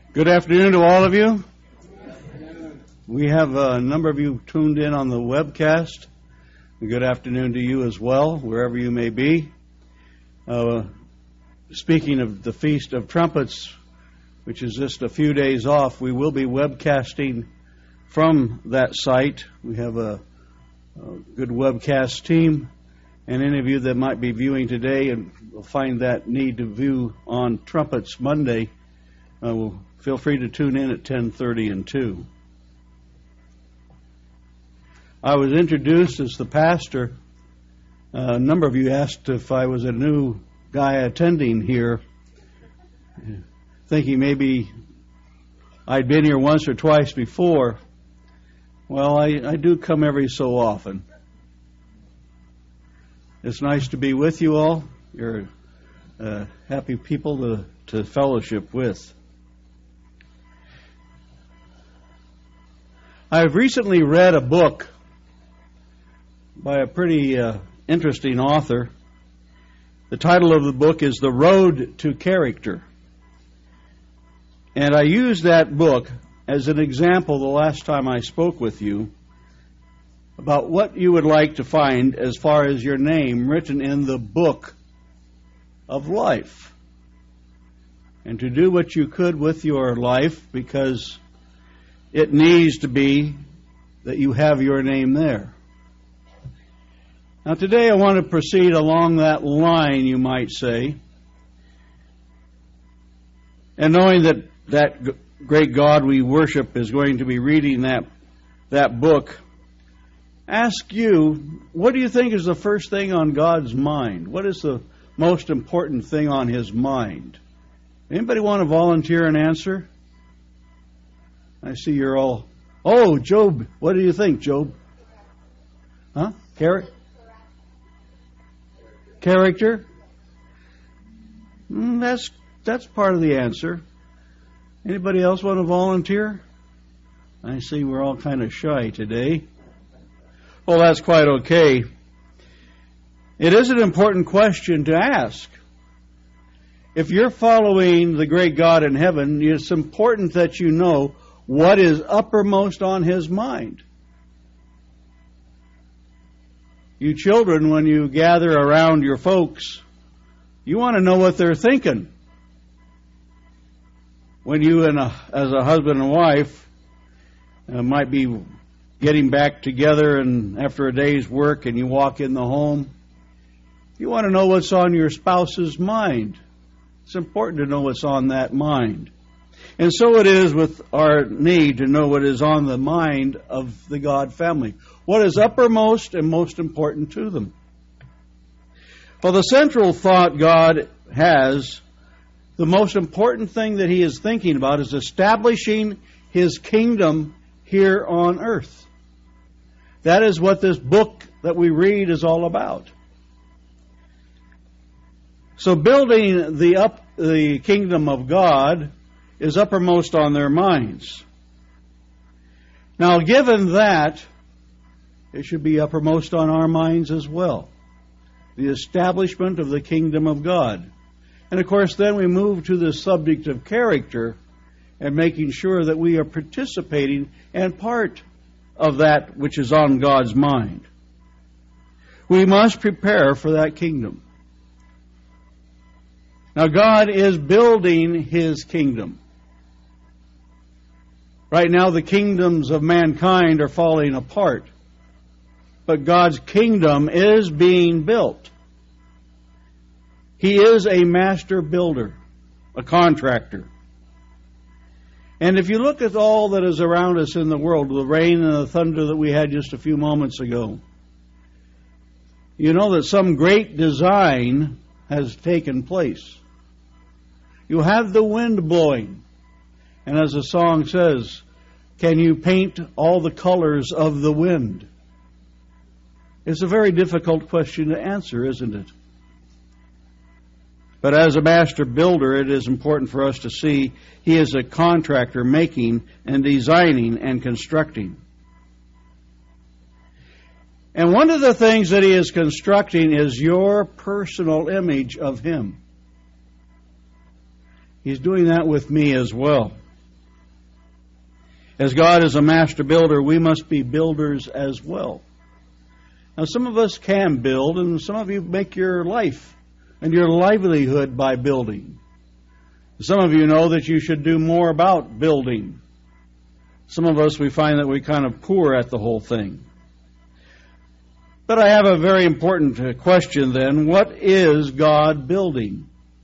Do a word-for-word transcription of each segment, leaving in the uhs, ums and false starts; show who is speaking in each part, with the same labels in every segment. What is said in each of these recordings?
Speaker 1: Good afternoon to all of you. We have a number of you tuned in on the webcast. Good afternoon to you as well, wherever you may be. Uh, speaking of the Feast of Trumpets, which is just a few days off, we will be webcasting from that site. We have a, a good webcast team, and any of you that might be viewing today and will find that need to view on Trumpets Monday, uh, will feel free to tune in at ten thirty and two. I was introduced as the pastor. Uh, a number of you asked if I was a new guy attending here, thinking maybe I'd been here once or twice before. Well, I, I do come every so often. It's nice to be with you all. You're uh, happy people to, to fellowship with. I've recently read a book by a pretty uh, interesting author. The title of the book is The Road to Character. And I used that book as an example the last time I spoke with you about what you would like to find as far as your name written in the book of life. And to do what you could with your life, because it needs to be that you have your name there. Now today I want to proceed along that line, you might say. And knowing that that great God we worship is going to be reading that, that book, ask you, what do you think is the first thing on God's mind? What is the most important thing on His mind? Anybody want to volunteer an answer? I see you're all, oh, Job, what do you think, Job? Huh? Char- Character? Mm, that's that's part of the answer. Anybody else want to volunteer? I see we're all kind of shy today. Well, that's quite okay. It is an important question to ask. If you're following the great God in heaven, it's important that you know what is uppermost on His mind. You children, when you gather around your folks, you want to know what they're thinking. When you, and a, as a husband and wife, uh, might be getting back together and after a day's work and you walk in the home, you want to know what's on your spouse's mind. It's important to know what's on that mind. And so it is with our need to know what is on the mind of the God family. What is uppermost and most important to them? Well, the central thought God has, the most important thing that He is thinking about is establishing His kingdom here on earth. That is what this book that we read is all about. So building the up the kingdom of God is uppermost on their minds. Now, given that, it should be uppermost on our minds as well. The establishment of the kingdom of God. And of course, then we move to the subject of character and making sure that we are participating and part of that which is on God's mind. We must prepare for that kingdom. Now, God is building His kingdom. Right now, the kingdoms of mankind are falling apart. But God's kingdom is being built. He is a master builder, a contractor. And if you look at all that is around us in the world, the rain and the thunder that we had just a few moments ago, you know that some great design has taken place. You have the wind blowing. And as the song says, can you paint all the colors of the wind? It's a very difficult question to answer, isn't it? But as a master builder, it is important for us to see He is a contractor making and designing and constructing. And one of the things that He is constructing is your personal image of Him. He's doing that with me as well. As God is a master builder, we must be builders as well. Now, some of us can build, and some of you make your life and your livelihood by building. Some of you know that you should do more about building. Some of us, we find that we kind of poor at the whole thing. But I have a very important question then. What is God building?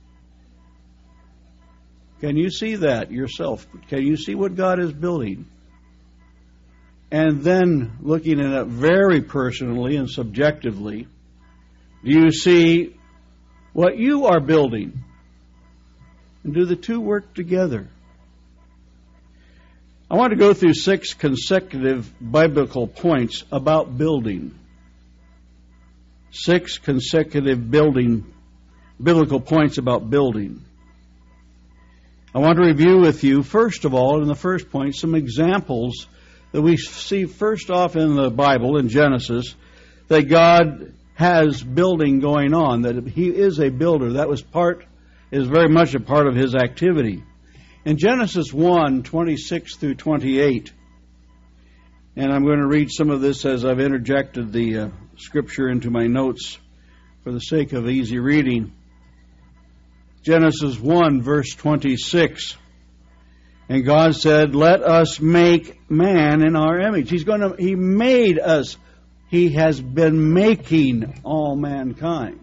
Speaker 1: Can you see that yourself? Can you see what God is building? And then looking at it very personally and subjectively, do you see what you are building? And do the two work together? I want to go through six consecutive biblical points about building. Six consecutive building, biblical points about building. I want to review with you, first of all, in the first point, some examples that we see first off in the Bible, in Genesis, that God has building going on, that He is a builder. That was part, is very much a part of His activity. In Genesis one, twenty-six through twenty-eight, and I'm going to read some of this as I've interjected the uh, scripture into my notes for the sake of easy reading. Genesis one, verse twenty-six. And God said, "Let us make man in our image." He's going to, He made us. He has been making all mankind.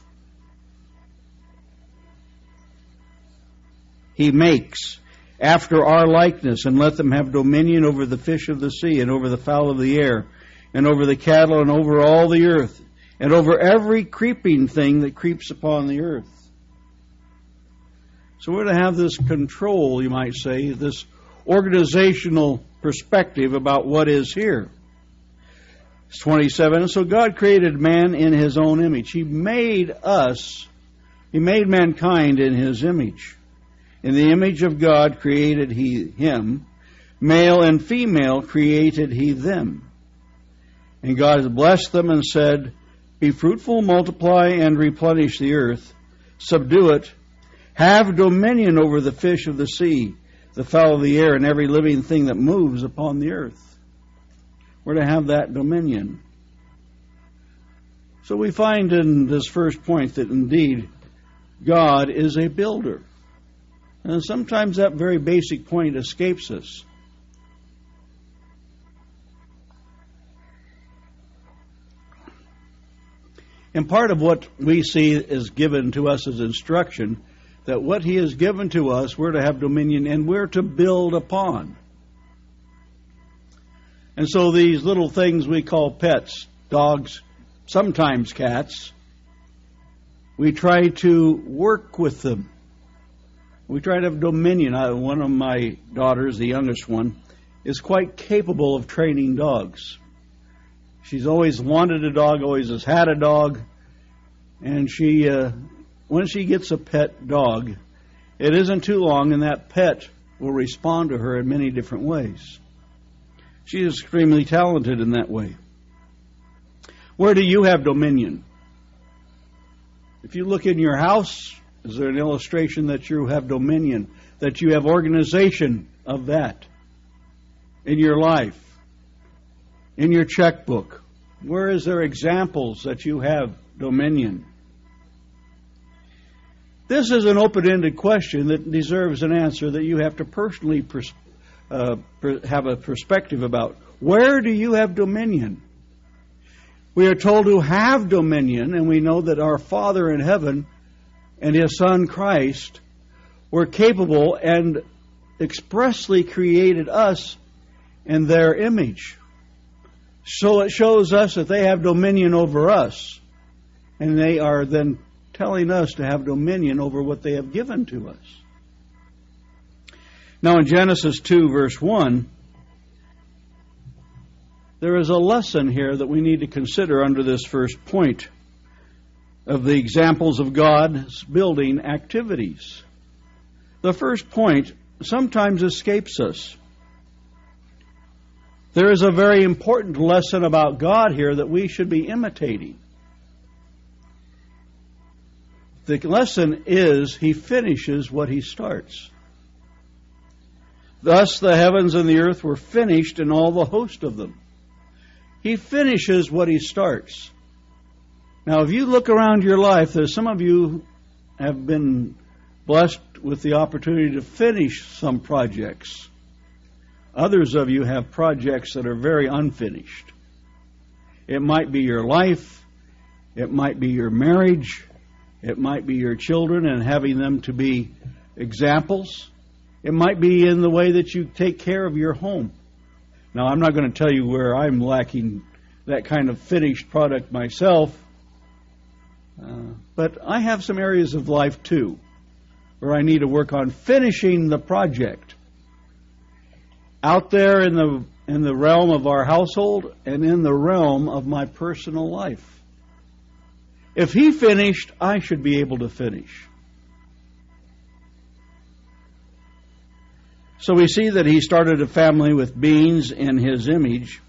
Speaker 1: He makes after our likeness, and let them have dominion over the fish of the sea, and over the fowl of the air, and over the cattle, and over all the earth, and over every creeping thing that creeps upon the earth. So we're to have this control, you might say, this organizational perspective about what is here. It's twenty-seven. So God created man in His own image. He made us, He made mankind in His image. In the image of God created He him. Male and female created He them. And God has blessed them and said, "Be fruitful, multiply, and replenish the earth. Subdue it. Have dominion over the fish of the sea, the fowl of the air, and every living thing that moves upon the earth." We're to have that dominion. So we find in this first point that indeed God is a builder. And sometimes that very basic point escapes us. And part of what we see is given to us as instruction, that what He has given to us, we're to have dominion and we're to build upon. And so these little things we call pets, dogs, sometimes cats, we try to work with them. We try to have dominion. I, one of my daughters, the youngest one, is quite capable of training dogs. She's always wanted a dog, always has had a dog, and she, uh, when she gets a pet dog, it isn't too long and that pet will respond to her in many different ways. She is extremely talented in that way. Where do you have dominion? If you look in your house, is there an illustration that you have dominion, that you have organization of that in your life, in your checkbook? Where is there examples that you have dominion? This is an open-ended question that deserves an answer that you have to personally pers- uh, per- have a perspective about. Where do you have dominion? We are told to have dominion, and we know that our Father in heaven and His Son Christ were capable and expressly created us in their image. So it shows us that they have dominion over us, and they are then telling us to have dominion over what they have given to us. Now in Genesis two, verse one, there is a lesson here that we need to consider under this first point of the examples of God's building activities. The first point sometimes escapes us. There is a very important lesson about God here that we should be imitating. The lesson is He finishes what He starts. Thus the heavens and the earth were finished, and all the host of them. He finishes what he starts. Now, if you look around your life, there's some of you have been blessed with the opportunity to finish some projects. Others of you have projects that are very unfinished. It might be your life. It might be your marriage. It might be your children and having them to be examples. It might be in the way that you take care of your home. Now, I'm not going to tell you where I'm lacking that kind of finished product myself, uh, but I have some areas of life, too, where I need to work on finishing the project. Out there in the in the realm of our household and in the realm of my personal life. If he finished, I should be able to finish. So we see that he started a family with beings in his image.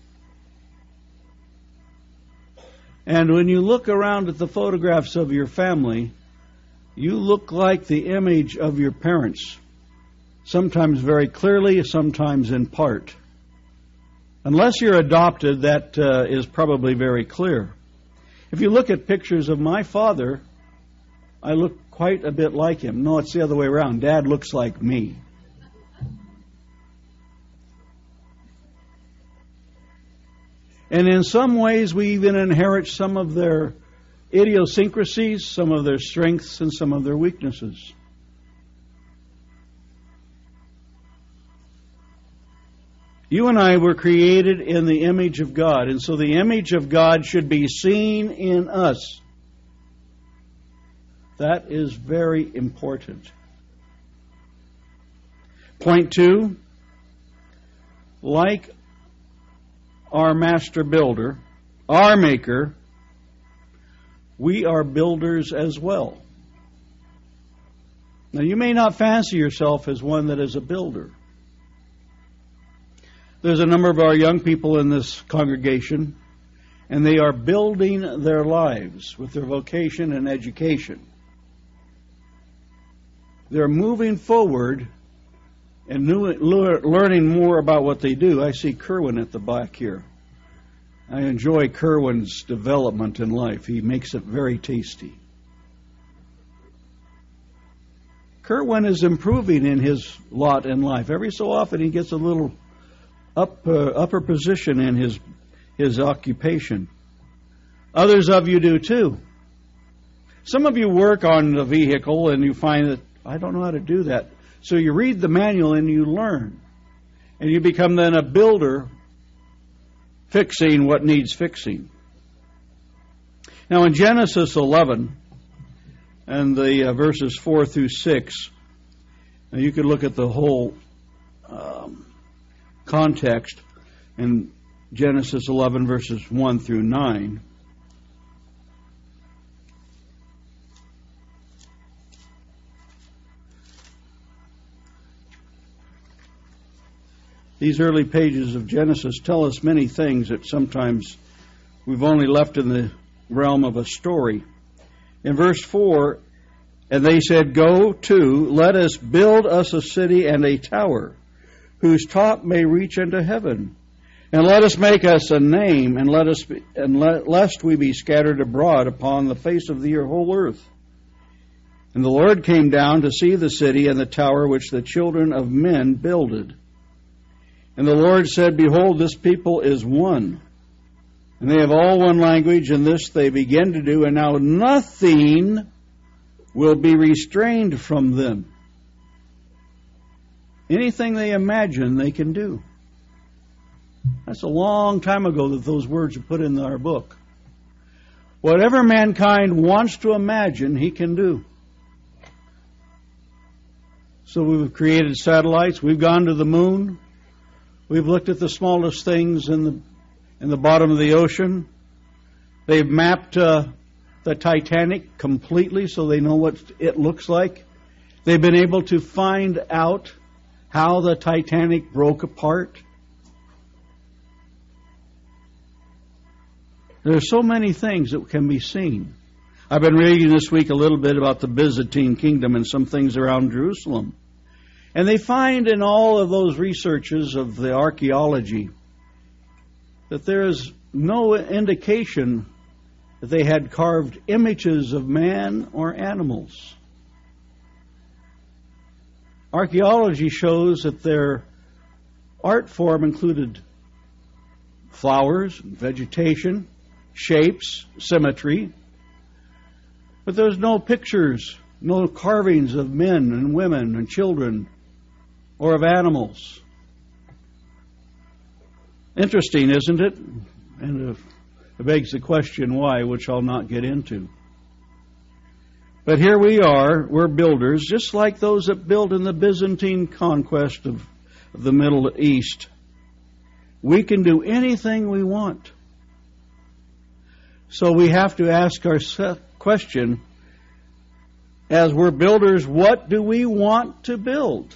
Speaker 1: And when you look around at the photographs of your family, you look like the image of your parents. Sometimes very clearly, sometimes in part. Unless you're adopted, that uh, is probably very clear. If you look at pictures of my father, I look quite a bit like him. No, it's the other way around. Dad looks like me. And in some ways, we even inherit some of their idiosyncrasies, some of their strengths, and some of their weaknesses. You and I were created in the image of God, and so the image of God should be seen in us. That is very important. Point two, like our master builder, our maker, we are builders as well. Now, you may not fancy yourself as one that is a builder. There's a number of our young people in this congregation, and they are building their lives with their vocation and education. They're moving forward and new, learning more about what they do. I see Kerwin at the back here. I enjoy Kerwin's development in life. He makes it very tasty. Kerwin is improving in his lot in life. Every so often he gets a little up uh, upper position in his his occupation. Others of you do too. Some of you work on the vehicle and you find that, I don't know how to do that. So you read the manual and you learn. And you become then a builder, fixing what needs fixing. Now in Genesis eleven, and the uh, verses four through six, now you could look at the whole um, context in Genesis eleven, verses one through nine. These early pages of Genesis tell us many things that sometimes we've only left in the realm of a story. In verse four, and they said, "Go to, let us build us a city and a tower, whose top may reach into heaven. And let us make us a name, and let us be, and let, lest we be scattered abroad upon the face of the whole earth." And the Lord came down to see the city and the tower which the children of men builded. And the Lord said, "Behold, this people is one, and they have all one language, and this they begin to do, and now nothing will be restrained from them." Anything they imagine, they can do. That's a long time ago that those words are put in our book. Whatever mankind wants to imagine, he can do. So we've created satellites. We've gone to the moon. We've looked at the smallest things in the in the bottom of the ocean. They've mapped uh, the Titanic completely so they know what it looks like. They've been able to find out how the Titanic broke apart. There are so many things that can be seen. I've been reading this week a little bit about the Byzantine kingdom and some things around Jerusalem. And they find in all of those researches of the archaeology that there is no indication that they had carved images of man or animals. Archaeology shows that their art form included flowers, vegetation, shapes, symmetry, but there's no pictures, no carvings of men and women and children or of animals. Interesting, isn't it? And it begs the question why, which I'll not get into. But here we are, we're builders, just like those that built in the Byzantine conquest of, of the Middle East. We can do anything we want. So we have to ask our question, as we're builders, what do we want to build?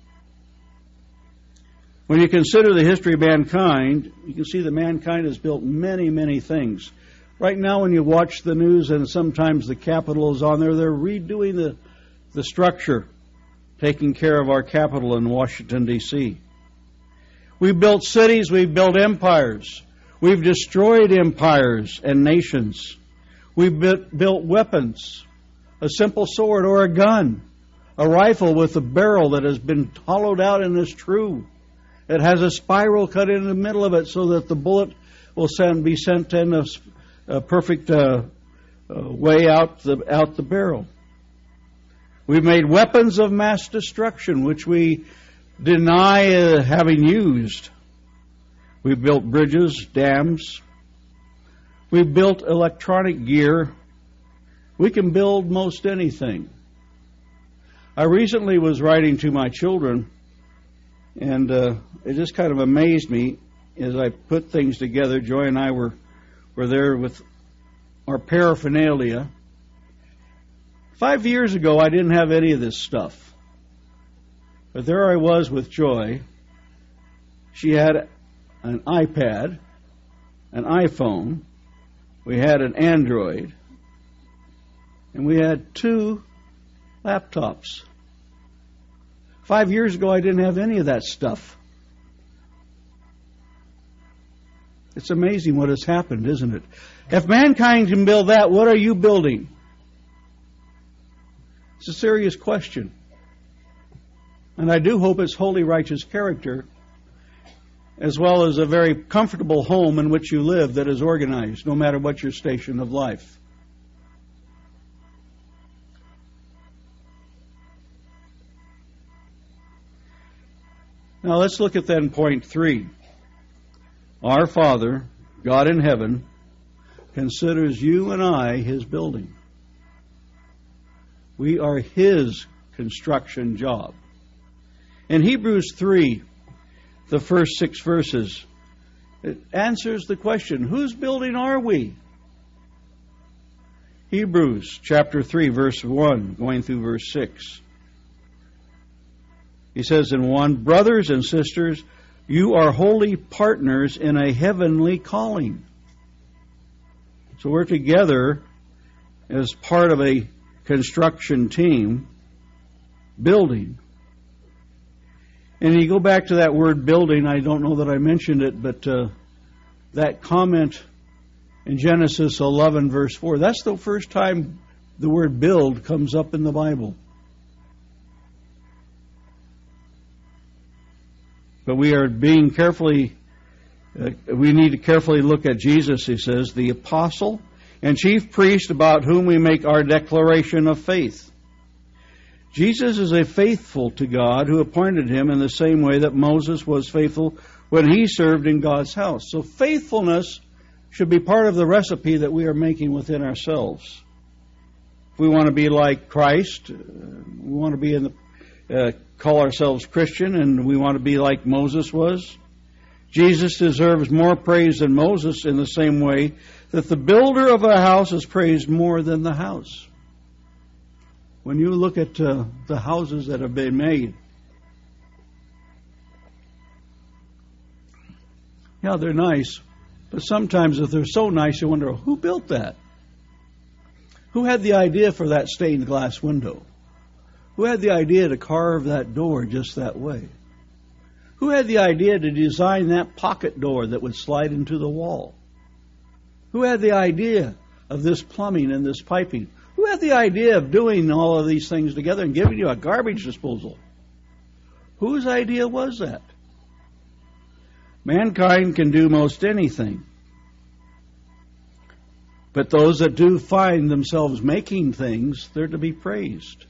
Speaker 1: When you consider the history of mankind, you can see that mankind has built many, many things. Right now, when you watch the news and sometimes the Capitol is on there, they're redoing the, the structure, taking care of our capital in Washington, D C We've built cities, we've built empires. We've destroyed empires and nations. We've built weapons, a simple sword or a gun, a rifle with a barrel that has been hollowed out and is true. It has a spiral cut in the middle of it so that the bullet will send, be sent in a, a perfect uh, uh, way out the, out the barrel. We've made weapons of mass destruction, which we deny uh, having used. We've built bridges, dams. We've built electronic gear. We can build most anything. I recently was writing to my children, and uh, it just kind of amazed me as I put things together. Joy and I were, were there with our paraphernalia. Five years ago, I didn't have any of this stuff. But there I was with Joy. She had an iPad, an iPhone. We had an Android. And we had two laptops. Five years ago, I didn't have any of that stuff. It's amazing what has happened, isn't it? If mankind can build that, what are you building? It's a serious question. And I do hope it's holy, righteous character, as well as a very comfortable home in which you live that is organized, no matter what your station of life. Now let's look at then point three. Our Father, God in heaven, considers you and I His building. We are His construction job. In Hebrews three, the first six verses, it answers the question, whose building are we? Hebrews chapter three, verse one, going through verse six. He says in one, brothers and sisters, you are holy partners in a heavenly calling. So we're together as part of a construction team building. And you go back to that word building, I don't know that I mentioned it, but uh, that comment in Genesis eleven, verse four, that's the first time the word build comes up in the Bible. But we are being carefully, uh, we need to carefully look at Jesus, he says, the apostle and chief priest about whom we make our declaration of faith. Jesus is a faithful to God who appointed him in the same way that Moses was faithful when he served in God's house. So faithfulness should be part of the recipe that we are making within ourselves. If we want to be like Christ, uh, we want to be in the Uh, call ourselves Christian, and we want to be like Moses was. Jesus deserves more praise than Moses in the same way that the builder of a house is praised more than the house. When you look at uh, the houses that have been made, yeah, they're nice, but sometimes if they're so nice, you wonder, who built that? Who had the idea for that stained glass window? Who had the idea to carve that door just that way? Who had the idea to design that pocket door that would slide into the wall? Who had the idea of this plumbing and this piping? Who had the idea of doing all of these things together and giving you a garbage disposal? Whose idea was that? Mankind can do most anything. But those that do find themselves making things, they're to be praised.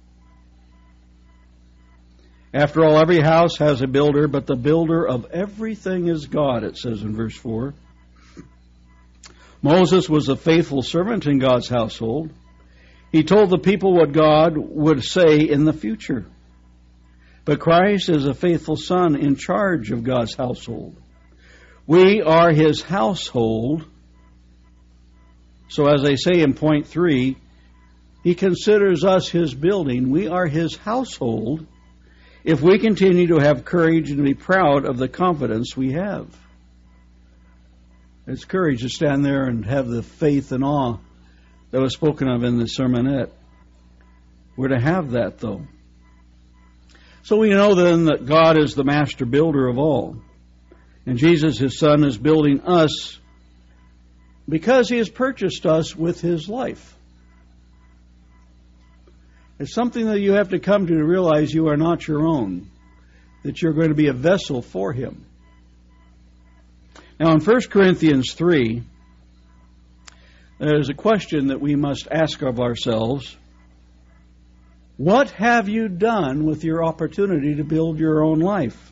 Speaker 1: After all, every house has a builder, but the builder of everything is God, it says in verse four. Moses was a faithful servant in God's household. He told the people what God would say in the future. But Christ is a faithful son in charge of God's household. We are His household. So as they say in point three, He considers us His building. We are His household if we continue to have courage and to be proud of the confidence we have. It's courage to stand there and have the faith and awe that was spoken of in the sermonette. We're to have that, though. So we know then that God is the master builder of all. And Jesus, His Son, is building us because He has purchased us with His life. It's something that you have to come to, to realize you are not your own, that you're going to be a vessel for Him. Now in First Corinthians three, there's a question that we must ask of ourselves. What have you done with your opportunity to build your own life?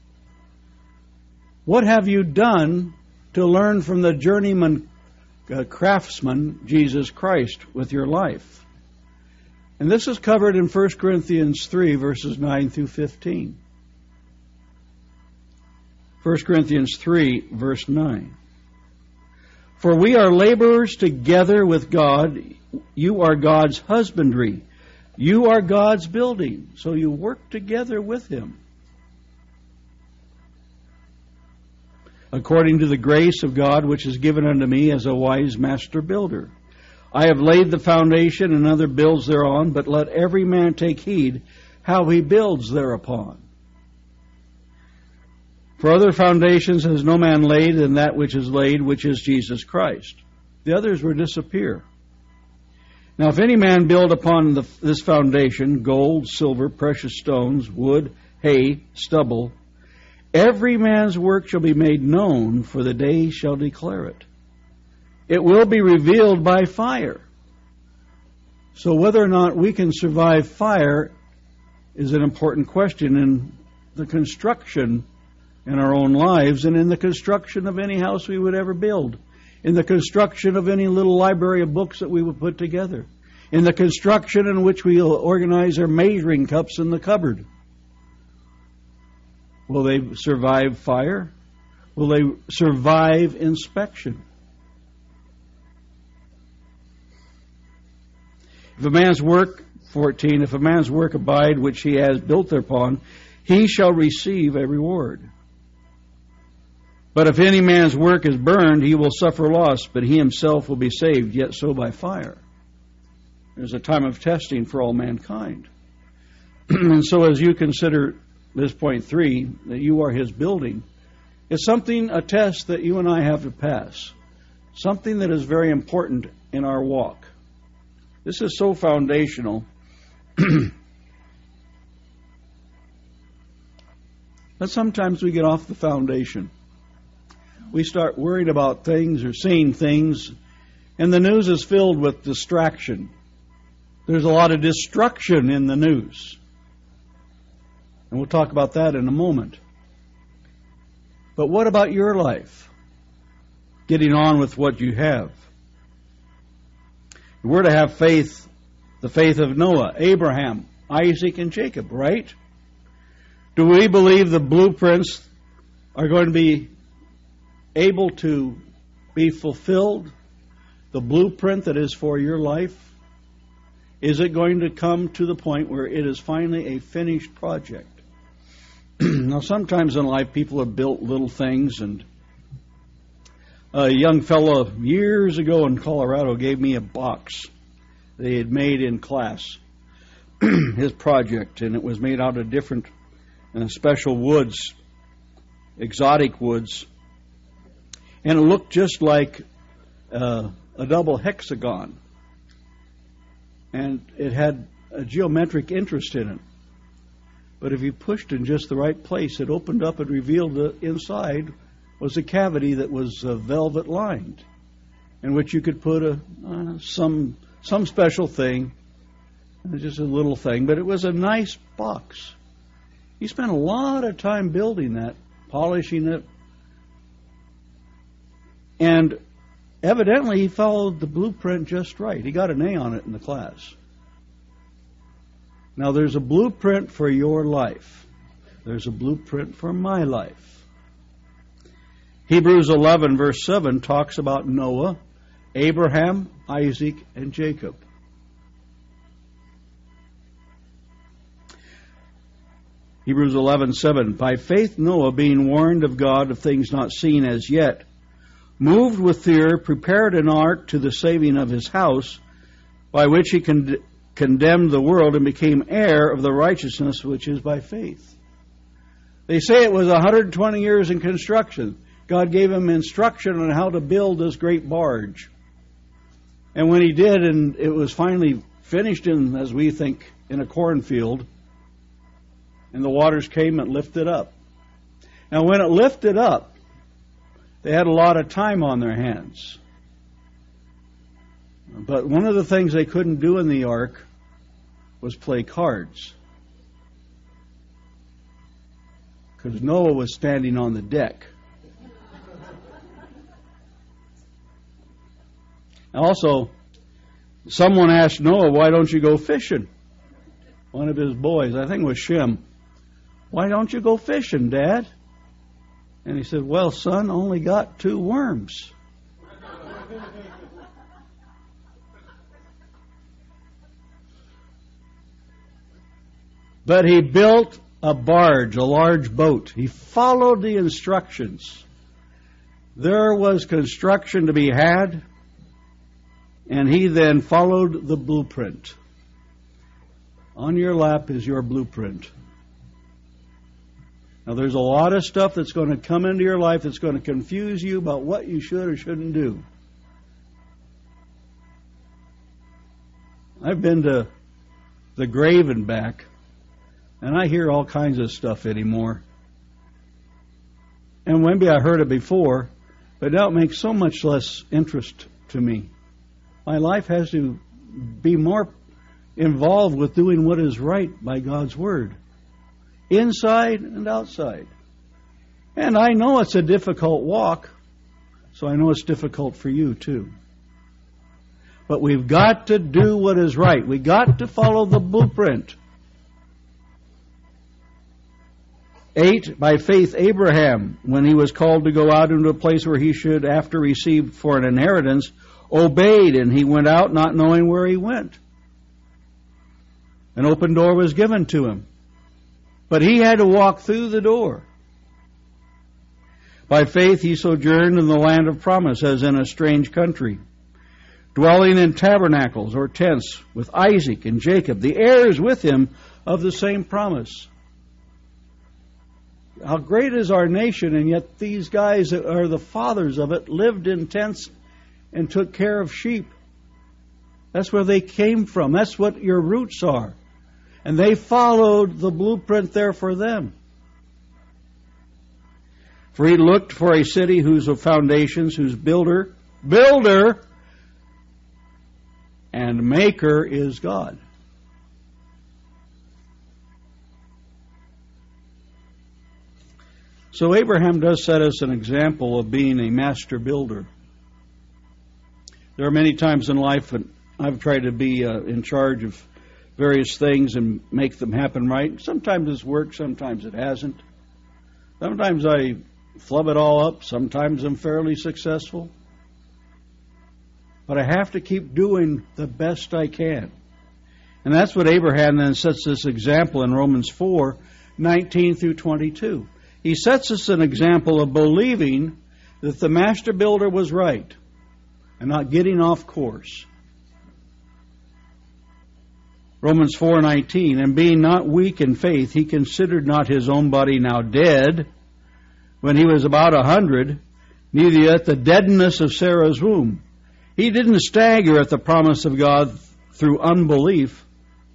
Speaker 1: What have you done to learn from the journeyman uh, craftsman, Jesus Christ, with your life? And this is covered in First Corinthians three, verses nine through fifteen. First Corinthians three, verse nine. For we are laborers together with God. You are God's husbandry. You are God's building. So you work together with Him. According to the grace of God which is given unto me as a wise master builder. I have laid the foundation, and another builds thereon, but let every man take heed how he builds thereupon. For other foundations has no man laid than that which is laid, which is Jesus Christ. The others will disappear. Now if any man build upon the, this foundation, gold, silver, precious stones, wood, hay, stubble, every man's work shall be made known, for the day shall declare it. It will be revealed by fire. So whether or not we can survive fire is an important question in the construction in our own lives and in the construction of any house we would ever build, in the construction of any little library of books that we would put together, in the construction in which we will organize our measuring cups in the cupboard. Will they survive fire? Will they survive inspection? If a man's work, fourteen, if a man's work abide which he has built thereupon, he shall receive a reward. But if any man's work is burned, he will suffer loss, but he himself will be saved, yet so by fire. There's a time of testing for all mankind. And so as you consider this point three, that you are His building, it's something, a test that you and I have to pass. Something that is very important in our walk. This is so foundational. But sometimes we get off the foundation. We start worrying about things or seeing things, and the news is filled with distraction. There's a lot of destruction in the news. And we'll talk about that in a moment. But what about your life? Getting on with what you have. We're to have faith, the faith of Noah, Abraham, Isaac, and Jacob, right? Do we believe the blueprints are going to be able to be fulfilled? The blueprint that is for your life? Is it going to come to the point where it is finally a finished project? Now, sometimes in life people have built little things, and a young fellow years ago in Colorado gave me a box they had made in class. his project, and it was made out of different uh, special woods, exotic woods, and it looked just like uh, a double hexagon, and it had a geometric interest in it. But if you pushed in just the right place, it opened up and revealed the inside was a cavity that was uh, velvet lined, in which you could put a uh, some some special thing. It was just a little thing, but it was a nice box. He spent a lot of time building that, polishing it, and evidently he followed the blueprint just right. He got an A on it in the class. Now there's a blueprint for your life. There's a blueprint for my life. Hebrews eleven verse seven talks about Noah, Abraham, Isaac, and Jacob. Hebrews eleven seven, by faith Noah, being warned of God of things not seen as yet, moved with fear, prepared an ark to the saving of his house, by which he con- condemned the world and became heir of the righteousness which is by faith. They say it was one hundred twenty years in construction. God gave him instruction on how to build this great barge. And when he did, and it was finally finished in, as we think, in a cornfield, and the waters came and lifted up. Now, when it lifted up, they had a lot of time on their hands. But one of the things they couldn't do in the ark was play cards, because Noah was standing on the deck. Also, someone asked Noah, why don't you go fishing? One of his boys, I think it was Shem. Why don't you go fishing, Dad? And he said, well, son, only got two worms. But he built a barge, a large boat. He followed the instructions. There was construction to be had, and he then followed the blueprint. On your lap is your blueprint. Now, there's a lot of stuff that's going to come into your life that's going to confuse you about what you should or shouldn't do. I've been to the grave and back, and I hear all kinds of stuff anymore. And maybe I heard it before, but now it makes so much less interest to me. My life has to be more involved with doing what is right by God's Word, inside and outside. And I know it's a difficult walk, so I know it's difficult for you too. But we've got to do what is right. We've got to follow the blueprint. Eight, by faith Abraham, when he was called to go out into a place where he should, after received for an inheritance, obeyed, and he went out not knowing where he went. An open door was given to him, but he had to walk through the door. By faith he sojourned in the land of promise, as in a strange country, dwelling in tabernacles or tents with Isaac and Jacob, the heirs with him of the same promise. How great is our nation, and yet these guys that are the fathers of it lived in tents and took care of sheep. That's where they came from. That's what your roots are. And they followed the blueprint there for them. For he looked for a city whose foundations, whose builder, builder, and maker is God. So Abraham does set us an example of being a master builder. There are many times in life that I've tried to be uh, in charge of various things and make them happen right. Sometimes it's worked, sometimes it hasn't. Sometimes I flub it all up, sometimes I'm fairly successful. But I have to keep doing the best I can. And that's what Abraham then sets this example in Romans four, nineteen through twenty-two. He sets us an example of believing that the master builder was right and not getting off course. Romans four nineteen, and being not weak in faith, he considered not his own body now dead, when he was about a hundred, neither yet the deadness of Sarah's womb. He didn't stagger at the promise of God through unbelief,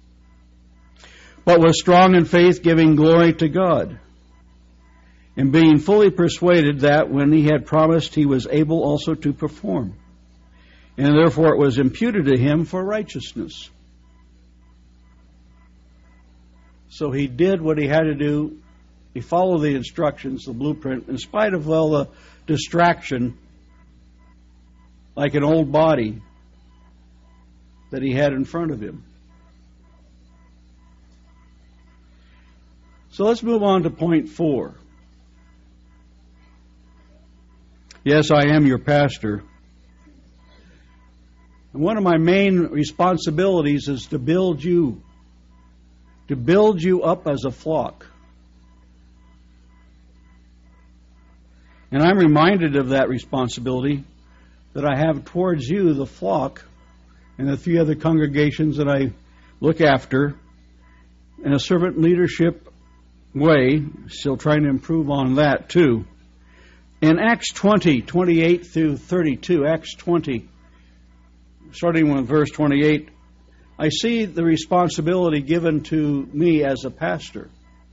Speaker 1: but was strong in faith, giving glory to God, and being fully persuaded that when he had promised, he was able also to perform. And therefore it was imputed to him for righteousness. So he did what he had to do. He followed the instructions, the blueprint, in spite of all the distraction, like an old body that he had in front of him. So let's move on to point four. Yes, I am your pastor. And one of my main responsibilities is to build you, to build you up as a flock. And I'm reminded of that responsibility that I have towards you, the flock, and the three other congregations that I look after in a servant leadership way. Still trying to improve on that too. In Acts twenty, twenty-eight through thirty-two, Acts twenty, starting with verse twenty-eight, I see the responsibility given to me as a pastor.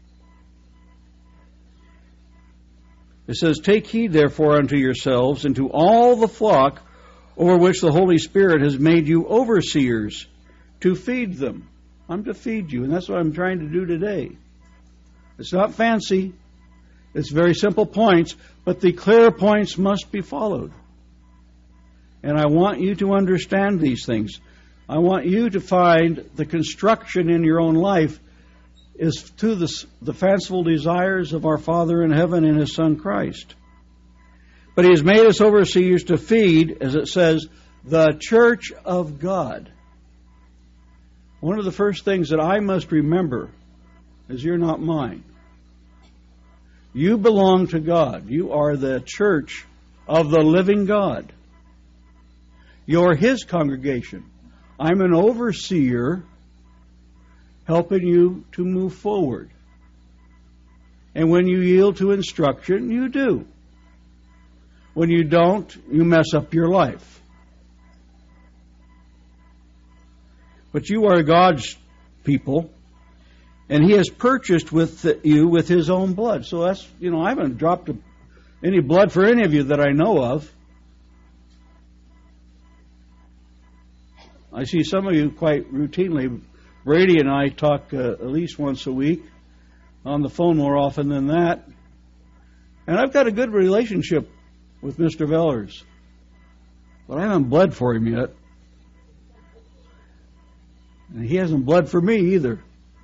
Speaker 1: It says, "Take heed therefore unto yourselves and to all the flock over which the Holy Spirit has made you overseers, to feed them." I'm to feed you, and that's what I'm trying to do today. It's not fancy. It's very simple points, but the clear points must be followed. And I want you to understand these things. I want you to find the construction in your own life is to the, the fanciful desires of our Father in heaven and His Son Christ. But He has made us overseers to feed, as it says, the church of God. One of the first things that I must remember is you're not mine. You belong to God. You are the church of the living God. You're His congregation. I'm an overseer helping you to move forward. And when you yield to instruction, you do. When you don't, you mess up your life. But you are God's people, and He has purchased with you with His own blood. So that's, you know, I haven't dropped any blood for any of you that I know of. I see some of you quite routinely. Brady and I talk uh, at least once a week, on the phone more often than that. And I've got a good relationship with Mister Vellers, but I haven't bled for him yet. And he hasn't bled for me either.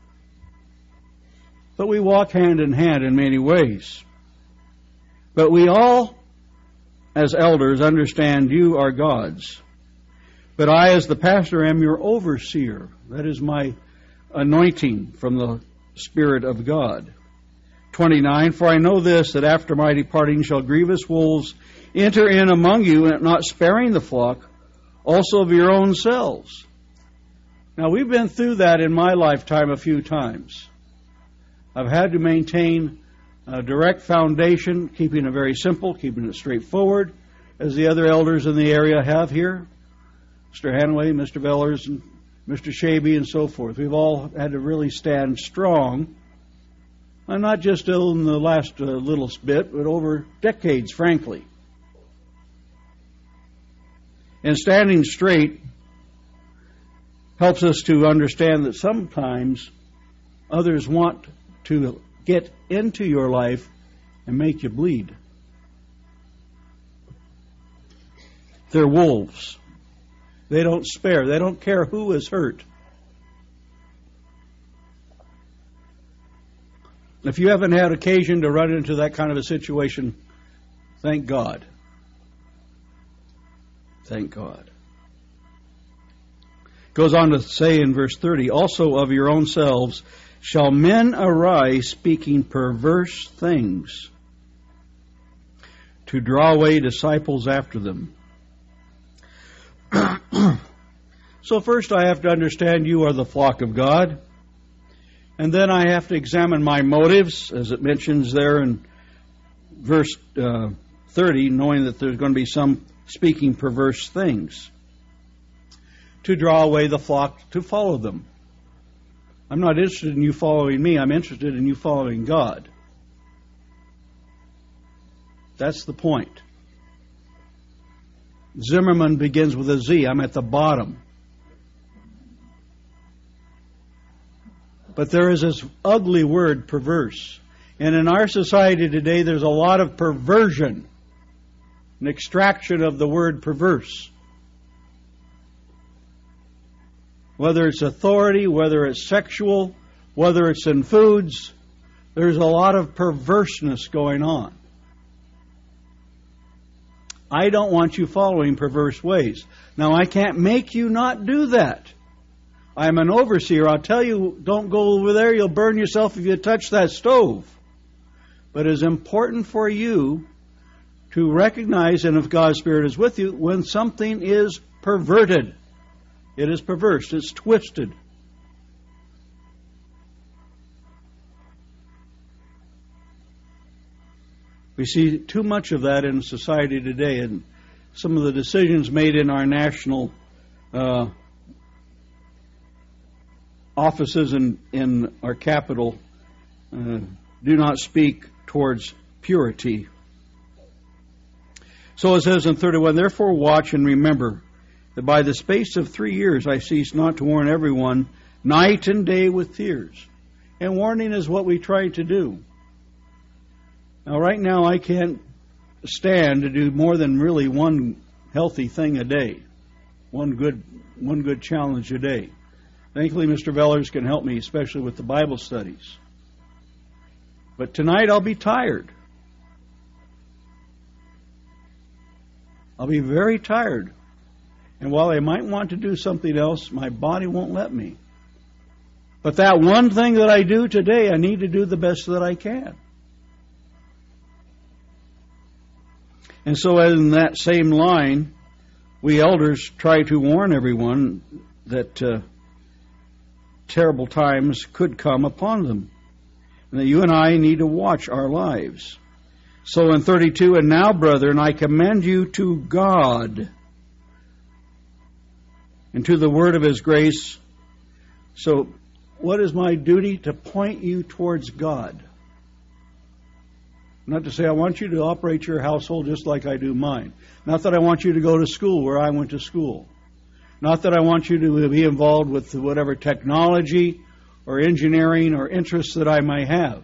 Speaker 1: But we walk hand in hand in many ways. But we all, as elders, understand you are God's. But I, as the pastor, am your overseer. That is my anointing from the Spirit of God. twenty-nine, "For I know this, that after my departing shall grievous wolves enter in among you, and not sparing the flock, also of your own selves." Now, we've been through that in my lifetime a few times. I've had to maintain a direct foundation, keeping it very simple, keeping it straightforward, as the other elders in the area have here. Mister Hanway, Mister Vellers, and Mister Shaby, and so forth. We've all had to really stand strong, and not just in the last uh, little bit, but over decades, frankly. And standing straight helps us to understand that sometimes others want to get into your life and make you bleed. They're wolves. They don't spare. They don't care who is hurt. If you haven't had occasion to run into that kind of a situation, thank God. Thank God. Goes on to say in verse thirty, "Also of your own selves shall men arise speaking perverse things, to draw away disciples after them. So first I have to understand you are the flock of God. And then I have to examine my motives, as it mentions there in verse uh, thirty, knowing that there's going to be some speaking perverse things, to draw away the flock to follow them. I'm not interested in you following me. I'm interested in you following God. That's the point. Zimmerman begins with a Z. I'm at the bottom. But there is this ugly word, perverse. And in our society today, there's a lot of perversion, an extraction of the word perverse. Whether it's authority, whether it's sexual, whether it's in foods, there's a lot of perverseness going on. I don't want you following perverse ways. Now, I can't make you not do that. I'm an overseer. I'll tell you, don't go over there. You'll burn yourself if you touch that stove. But it's important for you to recognize, and if God's Spirit is with you, when something is perverted. It is perverse. It's twisted. We see too much of that in society today, and some of the decisions made in our national uh, offices in, in our capital uh, do not speak towards purity. So it says in thirty-one, therefore watch and remember that by the space of three years I cease not to warn everyone night and day with tears. And warning is what we try to do. Now right now I can't stand to do more than really one healthy thing a day. One good one good challenge a day. Thankfully Mister Vellers can help me, especially with the Bible studies. But tonight I'll be tired. I'll be very tired. And while I might want to do something else, my body won't let me. But that one thing that I do today, I need to do the best that I can. And so in that same line, we elders try to warn everyone that uh, terrible times could come upon them. And that you and I need to watch our lives. So in thirty-two, and now, brethren, I commend you to God and to the word of His grace. So what is my duty? To point you towards God. Not to say I want you to operate your household just like I do mine. Not that I want you to go to school where I went to school. Not that I want you to be involved with whatever technology or engineering or interests that I might have.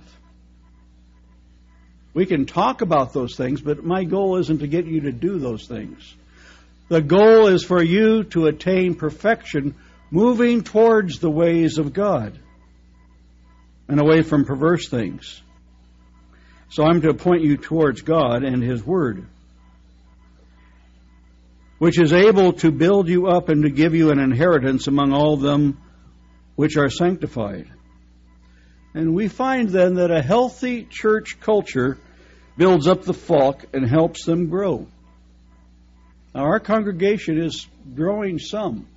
Speaker 1: We can talk about those things, but my goal isn't to get you to do those things. The goal is for you to attain perfection, moving towards the ways of God and away from perverse things. So I'm to point you towards God and His Word, which is able to build you up and to give you an inheritance among all them which are sanctified. And we find then that a healthy church culture builds up the flock and helps them grow. Now, our congregation is growing some.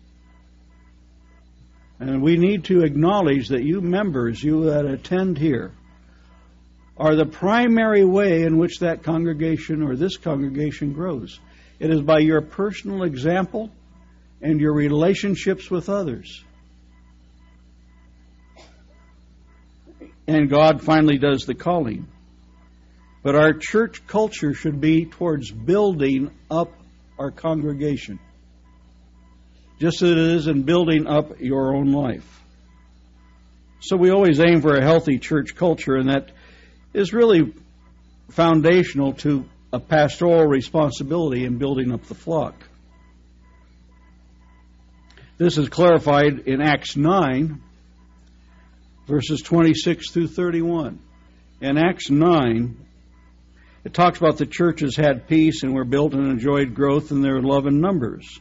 Speaker 1: And we need to acknowledge that you members, you that attend here, are the primary way in which that congregation or this congregation grows. It is by your personal example and your relationships with others. And God finally does the calling. But our church culture should be towards building up our congregation, just as it is in building up your own life. So we always aim for a healthy church culture, and that is really foundational to a pastoral responsibility in building up the flock. This is clarified in Acts nine, verses twenty-six through thirty-one. In Acts nine, it talks about the churches had peace and were built and enjoyed growth in their love and numbers.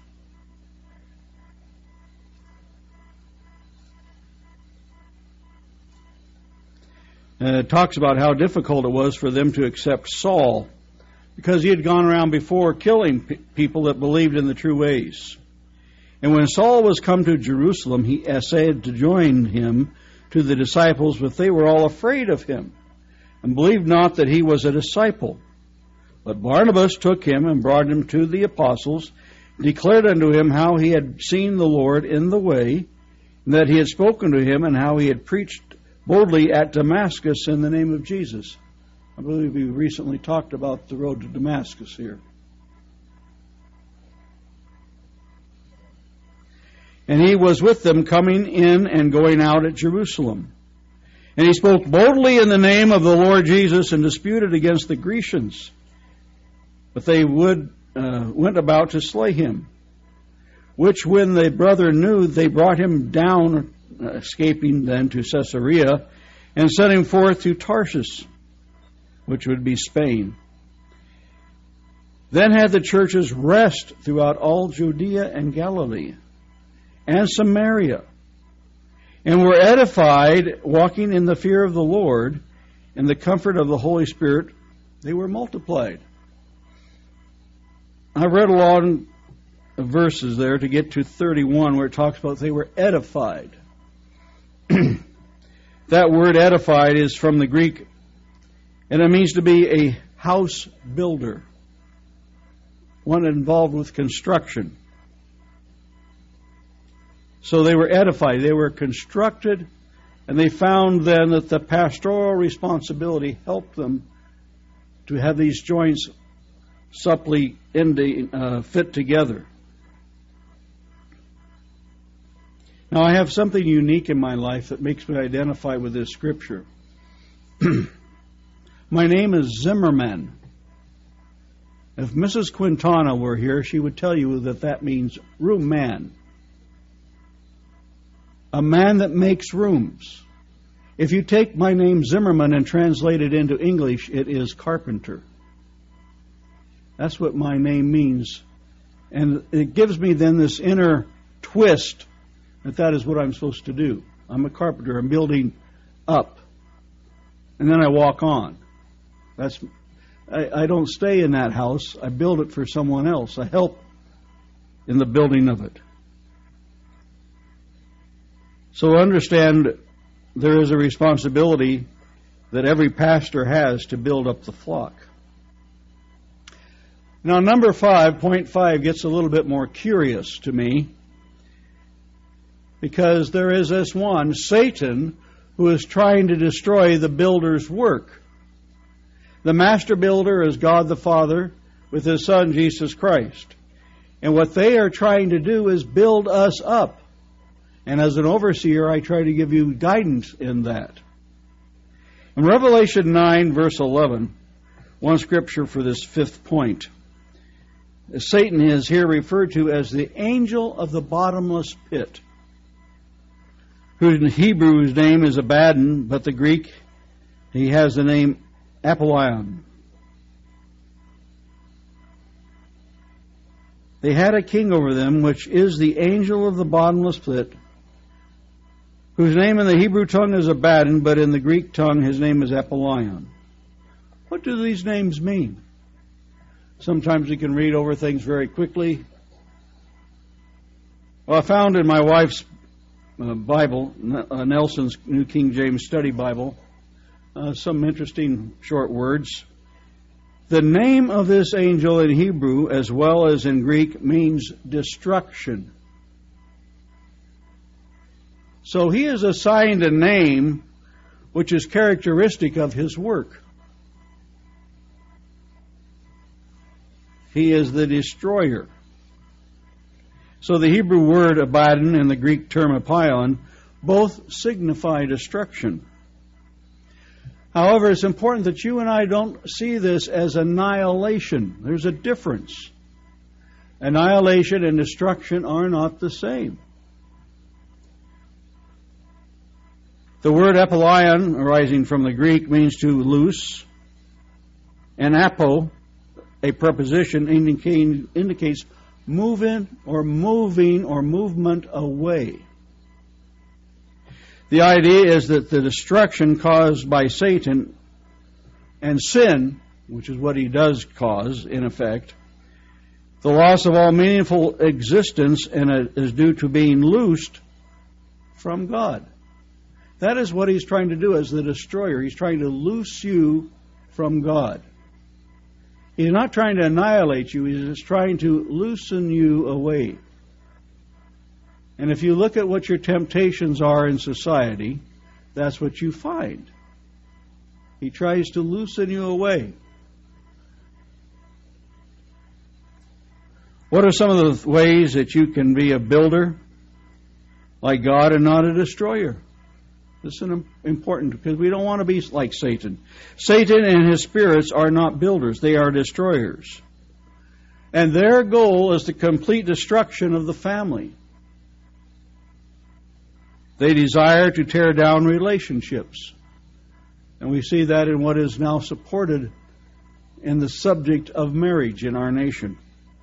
Speaker 1: And it talks about how difficult it was for them to accept Saul, because he had gone around before killing pe- people that believed in the true ways. And when Saul was come to Jerusalem, he essayed to join him to the disciples, but they were all afraid of him, and believed not that he was a disciple. But Barnabas took him and brought him to the apostles, declared unto him how he had seen the Lord in the way, and that he had spoken to him, and how he had preached boldly at Damascus in the name of Jesus. I believe we recently talked about the road to Damascus here. And he was with them coming in and going out at Jerusalem. And he spoke boldly in the name of the Lord Jesus and disputed against the Grecians. But they would uh, went about to slay him. Which when the brethren knew, they brought him down, uh, escaping then to Caesarea, and sent him forth to Tarshish, which would be Spain. Then had the churches rest throughout all Judea and Galilee, and Samaria, and were edified, walking in the fear of the Lord, in the comfort of the Holy Spirit, they were multiplied. I read along verses there to get to thirty-one, where it talks about they were edified. That word edified is from the Greek, and it means to be a house builder, one involved with construction. So they were edified, they were constructed, and they found then that the pastoral responsibility helped them to have these joints supply uh, fit together. Now, I have something unique in my life that makes me identify with this scripture. My name is Zimmerman. If Missus Quintana were here, she would tell you that that means room man. A man that makes rooms. If you take my name Zimmerman and translate it into English, it is carpenter. That's what my name means. And it gives me then this inner twist that that is what I'm supposed to do. I'm a carpenter. I'm building up. And then I walk on. That's I, I don't stay in that house. I build it for someone else. I help in the building of it. So understand there is a responsibility that every pastor has to build up the flock. Now, number five, point five, gets a little bit more curious to me, because there is this one, Satan, who is trying to destroy the builder's work. The master builder is God the Father with His Son, Jesus Christ. And what they are trying to do is build us up. And as an overseer, I try to give you guidance in that. In Revelation nine, verse eleven, one scripture for this fifth point. Satan is here referred to as the angel of the bottomless pit, whose in Hebrew's name is Abaddon, but the Greek, he has the name Apollyon. They had a king over them, which is the angel of the bottomless pit, whose name in the Hebrew tongue is Abaddon, but in the Greek tongue his name is Apollyon. What do these names mean? Sometimes you can read over things very quickly. Well, I found in my wife's uh, Bible, uh, Nelson's New King James Study Bible, uh, some interesting short words. The name of this angel in Hebrew, as well as in Greek, means destruction. So he is assigned a name which is characteristic of his work. He is the destroyer. So the Hebrew word Abaddon and the Greek term Apollyon both signify destruction. However, it's important that you and I don't see this as annihilation. There's a difference. Annihilation and destruction are not the same. The word Apollyon, arising from the Greek, means to loose, and apo, a preposition, indicating, indicates moving or moving or movement away. The idea is that the destruction caused by Satan and sin, which is what he does cause, in effect, The loss of all meaningful existence and it is due to being loosed from God. That is what he's trying to do as the destroyer. He's trying to loose you from God. He's not trying to annihilate you. He's just trying to loosen you away. And if you look at what your temptations are in society, that's what you find. He tries to loosen you away. What are some of the ways that you can be a builder like God and not a destroyer? This is important because we don't want to be like Satan. Satan and his spirits are not builders. They are destroyers. And their goal is the complete destruction of the family. They desire to tear down relationships. And we see that in what is now supported in the subject of marriage in our nation.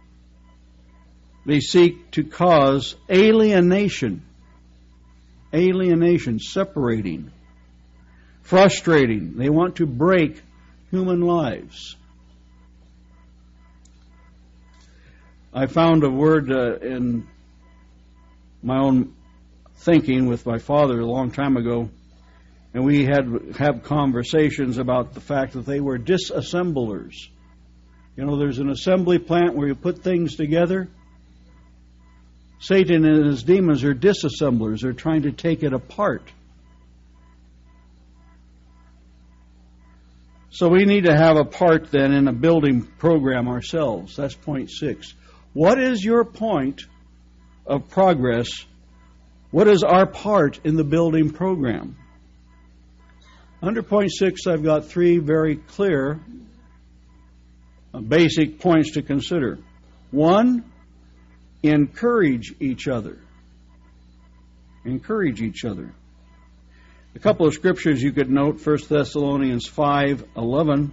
Speaker 1: They seek to cause alienation. Alienation, separating, frustrating. They want to break human lives. I found a word uh, in my own thinking with my father a long time ago, and we had have conversations about the fact that they were disassemblers. You know, there's an assembly plant where you put things together. Satan and his demons are disassemblers. They're trying to take it apart. So we need to have a part then in a building program ourselves. That's point six. What is your point of progress? What is our part in the building program? Under point six, I've got three very clear uh, basic points to consider. One, encourage each other. Encourage each other. A couple of scriptures you could note, First Thessalonians five eleven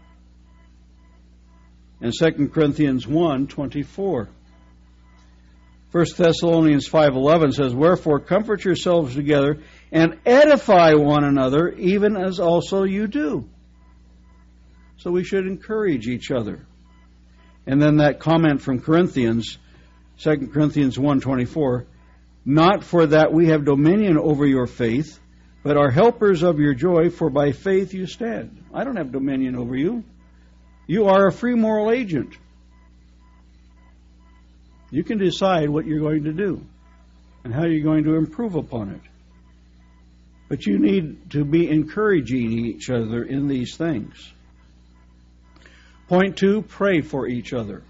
Speaker 1: and Second Corinthians one twenty-four. First Thessalonians five eleven says, "Wherefore comfort yourselves together and edify one another, even as also you do." So we should encourage each other. And then that comment from Corinthians, Second Corinthians one twenty-four, "Not for that we have dominion over your faith, but are helpers of your joy, for by faith you stand." I don't have dominion over you. You are a free moral agent. You can decide what you're going to do and how you're going to improve upon it. But you need to be encouraging each other in these things. Point two, pray for each other.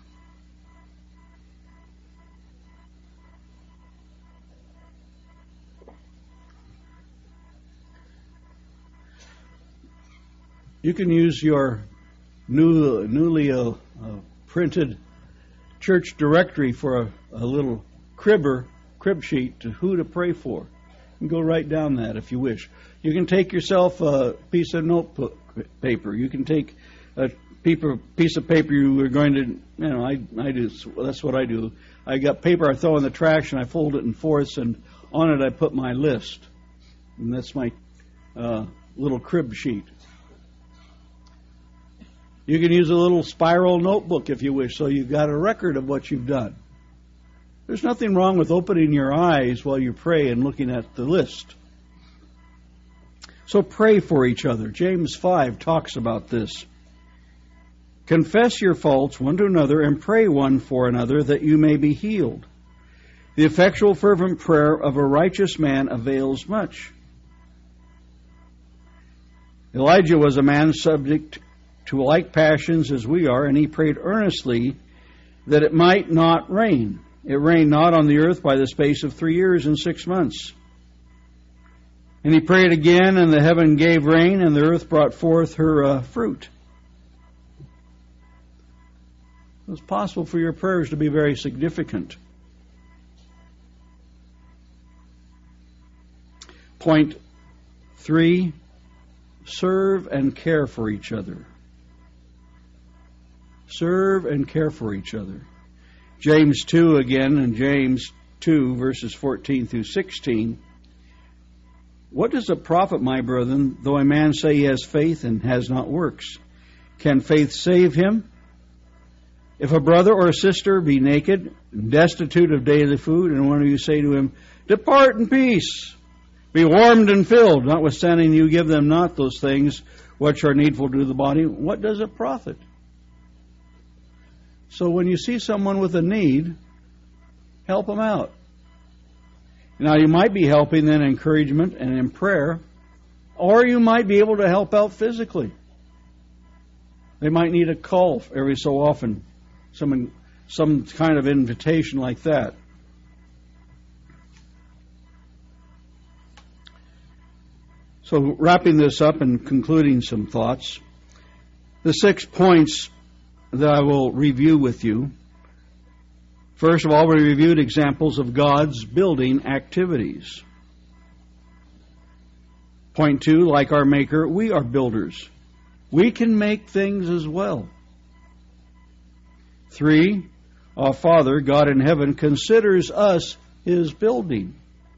Speaker 1: You can use your new, newly uh, uh, printed church directory for a, a little cribber, crib sheet to who to pray for. You can go write down that if you wish. You can take yourself a piece of notebook paper. You can take a piece of paper you are going to, you know, I, I do, that's what I do. I got paper I throw in the trash and I fold it in fourths, and on it I put my list. And that's my uh, little crib sheet. You can use a little spiral notebook if you wish, so you've got a record of what you've done. There's nothing wrong with opening your eyes while you pray and looking at the list. So pray for each other. James five talks about this. "Confess your faults one to another and pray one for another that you may be healed. The effectual fervent prayer of a righteous man avails much." Elijah was a man subject to like passions as we are, and he prayed earnestly that it might not rain. It rained not on the earth by the space of three years and six months. And he prayed again, and the heaven gave rain, and the earth brought forth her uh, fruit. It's possible for your prayers to be very significant. Point three, serve and care for each other. Serve and care for each other. James two again, in James two, verses fourteen through sixteen. "What does it profit, my brethren, though a man say he has faith and has not works? Can faith save him? If a brother or a sister be naked, destitute of daily food, and one of you say to him, Depart in peace, be warmed and filled, notwithstanding you give them not those things which are needful to the body, what does it profit? So when you see someone with a need, help them out. Now you might be helping in encouragement and in prayer, or you might be able to help out physically. They might need a call every so often, some, some kind of invitation like that. So wrapping this up and concluding some thoughts, the six points that I will review with you. First of all, we reviewed examples of God's building activities. Point two, like our Maker, we are builders. We can make things as well. Three, our Father, God in heaven, considers us His building.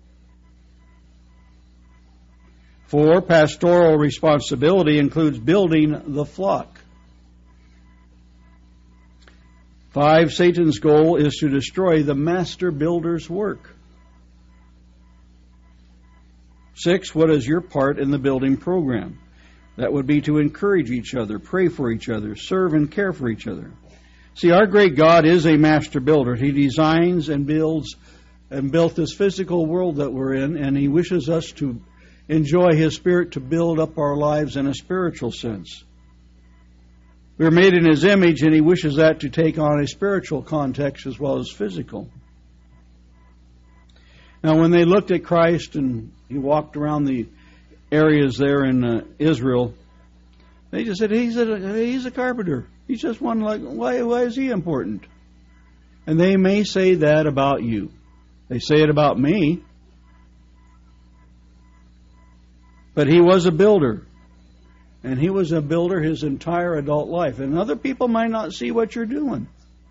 Speaker 1: Four, pastoral responsibility includes building the flock. Five, Satan's goal is to destroy the master builder's work. Six, what is your part in the building program? That would be to encourage each other, pray for each other, serve and care for each other. See, our great God is a master builder. He designs and builds and built this physical world that we're in, and He wishes us to enjoy His Spirit to build up our lives in a spiritual sense. We're made in His image, and He wishes that to take on a spiritual context as well as physical. Now, when they looked at Christ and He walked around the areas there in uh, Israel, they just said, he's a, he's a carpenter. He's just one like, why, why is He important? And they may say that about you. They say it about me. But He was a builder. And He was a builder His entire adult life. And other people might not see what you're doing.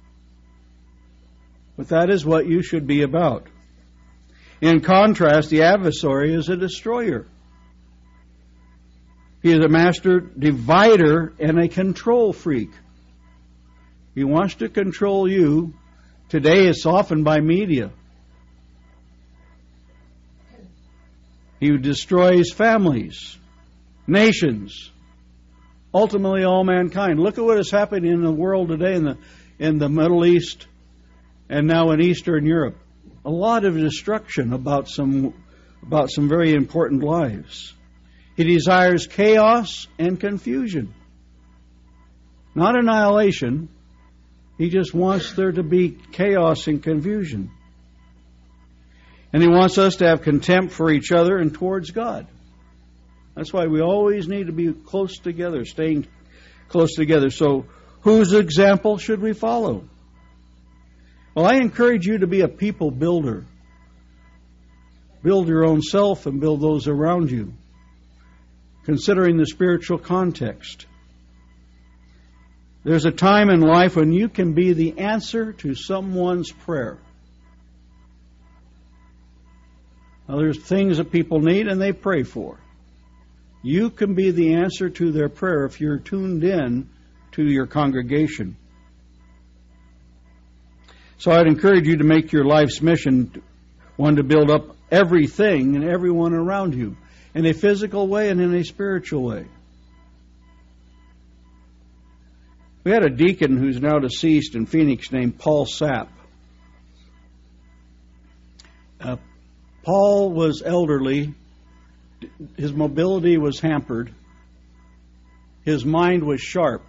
Speaker 1: But that is what you should be about. In contrast, the adversary is a destroyer. He is a master divider and a control freak. He wants to control you. Today it's often by media. He destroys families, nations, ultimately all mankind. Look at what is happening in the world today in the in the Middle East and now in Eastern Europe. A lot of destruction about some about some very important lives. He desires chaos and confusion. Not annihilation. He just wants there to be chaos and confusion. And He wants us to have contempt for each other and towards God. That's why we always need to be close together, staying close together. So, whose example should we follow? Well, I encourage you to be a people builder. Build your own self and build those around you, considering the spiritual context. There's a time in life when you can be the answer to someone's prayer. Now, there's things that people need and they pray for. You can be the answer to their prayer if you're tuned in to your congregation. So I'd encourage you to make your life's mission one to build up everything and everyone around you in a physical way and in a spiritual way. We had a deacon who's now deceased in Phoenix named Paul Sapp. Uh, Paul was elderly. His mobility was hampered. His mind was sharp.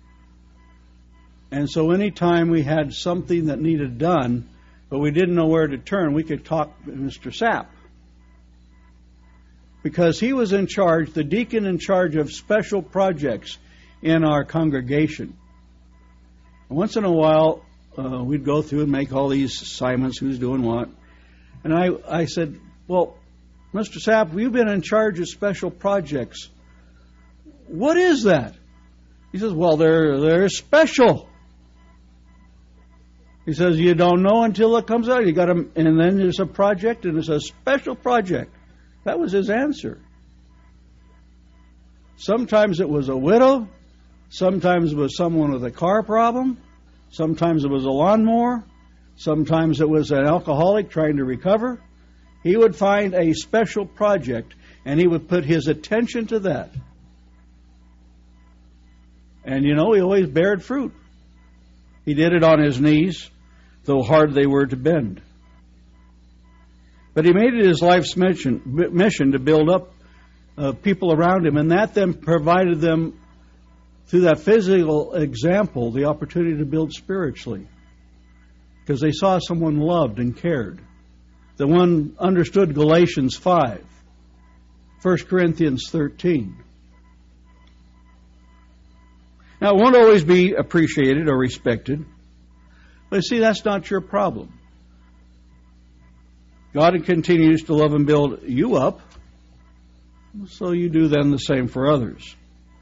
Speaker 1: And so anytime we had something that needed done, but we didn't know where to turn, we could talk to Mister Sapp. Because he was in charge, the deacon in charge of special projects in our congregation. And once in a while, uh, we'd go through and make all these assignments, who's doing what. And I, I said, well, Mister Sapp, you've been in charge of special projects. What is that? He says, well, they're, they're special. He says, you don't know until it comes out. You got to, and then there's a project, and it's a special project. That was his answer. Sometimes it was a widow. Sometimes it was someone with a car problem. Sometimes it was a lawnmower. Sometimes it was an alcoholic trying to recover. He would find a special project, and he would put his attention to that. And you know, he always bared fruit. He did it on his knees, though hard they were to bend. But he made it his life's mission, mission to build up uh, people around him, and that then provided them, through that physical example, the opportunity to build spiritually. Because they saw someone loved and cared. The one understood Galatians five, First Corinthians thirteen. Now, it won't always be appreciated or respected. But see, that's not your problem. God continues to love and build you up, so you do then the same for others.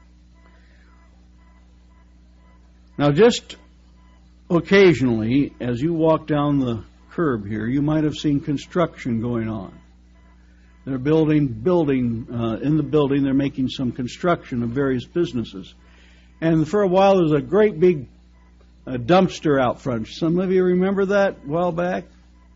Speaker 1: Now, just occasionally, as you walk down the curb here, you might have seen construction going on. They're building, building uh, in the building, they're making some construction of various businesses. And for a while, there was a great big uh, dumpster out front. Some of you remember that a while back?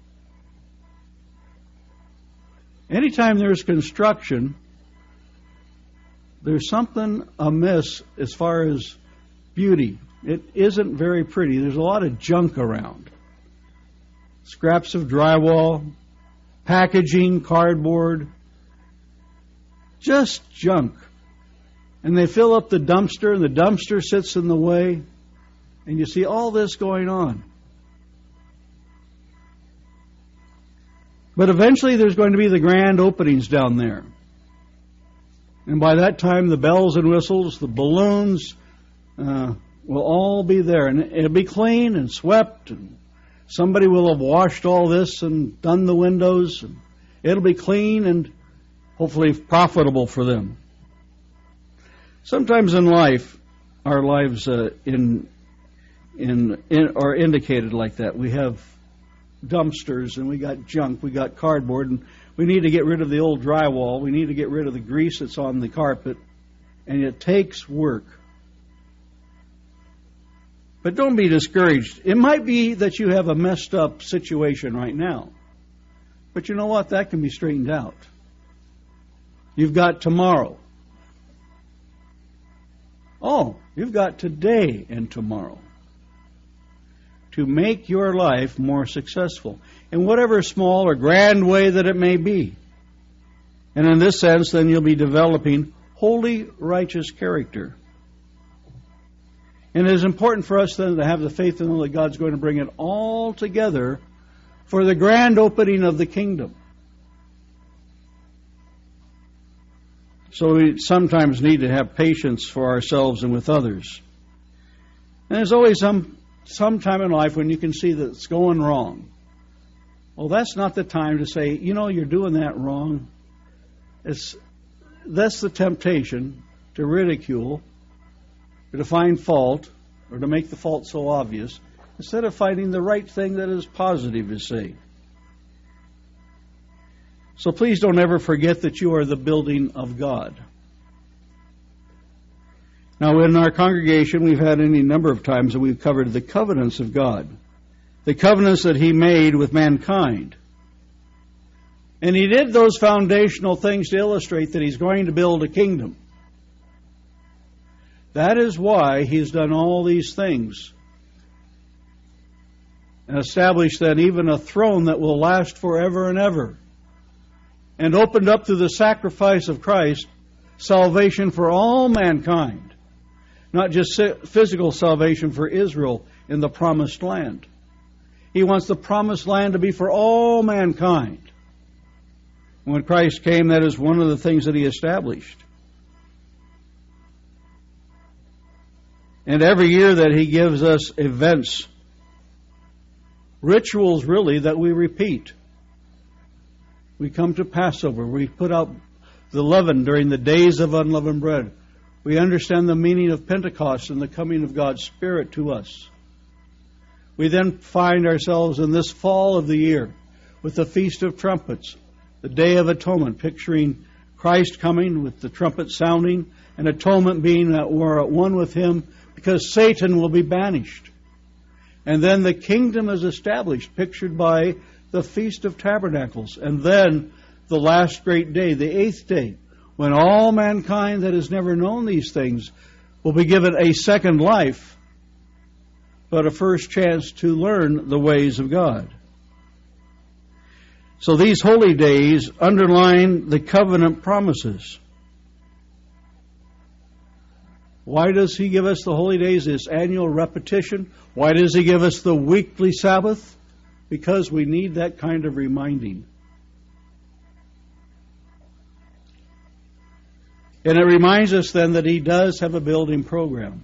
Speaker 1: Anytime there's construction, there's something amiss as far as beauty. It isn't very pretty. There's a lot of junk around. Scraps of drywall, packaging, cardboard, just junk. And they fill up the dumpster, and the dumpster sits in the way, and you see all this going on. But eventually there's going to be the grand openings down there. And by that time, the bells and whistles, the balloons, uh, will all be there, and it'll be clean and swept, and somebody will have washed all this and done the windows, and it'll be clean and hopefully profitable for them. Sometimes in life, our lives uh, in, in in are indicated like that. We have dumpsters, and we got junk, we got cardboard, and we need to get rid of the old drywall. We need to get rid of the grease that's on the carpet, and it takes work. But don't be discouraged. It might be that you have a messed up situation right now. But you know what? That can be straightened out. You've got tomorrow. Oh, you've got today and tomorrow to make your life more successful in whatever small or grand way that it may be. And in this sense, then you'll be developing holy, righteous character. And it is important for us then to have the faith and know that God's going to bring it all together for the grand opening of the kingdom. So we sometimes need to have patience for ourselves and with others. And there's always some some time in life when you can see that it's going wrong. Well, that's not the time to say, you know, you're doing that wrong. It's that's the temptation to ridicule, or to find fault, or to make the fault so obvious, instead of finding the right thing that is positive to say. So please don't ever forget that you are the building of God. Now, in our congregation, we've had any number of times that we've covered the covenants of God, the covenants that He made with mankind. And He did those foundational things to illustrate that He's going to build a kingdom. That is why He's done all these things and established then even a throne that will last forever and ever, and opened up through the sacrifice of Christ salvation for all mankind, not just physical salvation for Israel in the promised land. He wants the promised land to be for all mankind. When Christ came, that is one of the things that He established. And every year that He gives us events, rituals really, that we repeat. We come to Passover. We put out the leaven during the days of unleavened bread. We understand the meaning of Pentecost and the coming of God's Spirit to us. We then find ourselves in this fall of the year with the Feast of Trumpets, the Day of Atonement, picturing Christ coming with the trumpet sounding, and atonement being that we're at one with Him because Satan will be banished. And then the kingdom is established, pictured by the Feast of Tabernacles. And then the last great day, the eighth day, when all mankind that has never known these things will be given a second life, but a first chance to learn the ways of God. So these holy days underline the covenant promises. Why does He give us the holy days, this annual repetition? Why does He give us the weekly Sabbath? Because we need that kind of reminding. And it reminds us then that He does have a building program.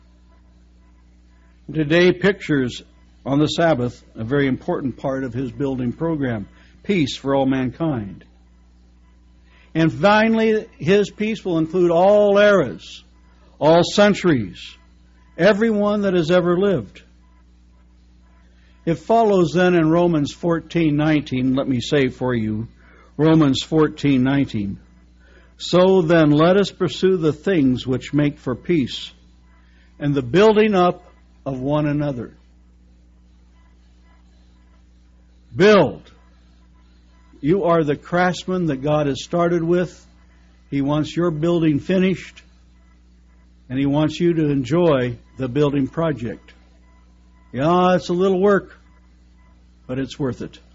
Speaker 1: Today pictures on the Sabbath a very important part of His building program. Peace for all mankind. And finally, His peace will include all eras, all centuries, everyone that has ever lived. It follows then in Romans fourteen nineteen, let me say for you, Romans fourteen nineteen. So then let us pursue the things which make for peace and the building up of one another. Build. You are the craftsman that God has started with. He wants your building finished, and He wants you to enjoy the building project. Yeah, it's a little work, but it's worth it.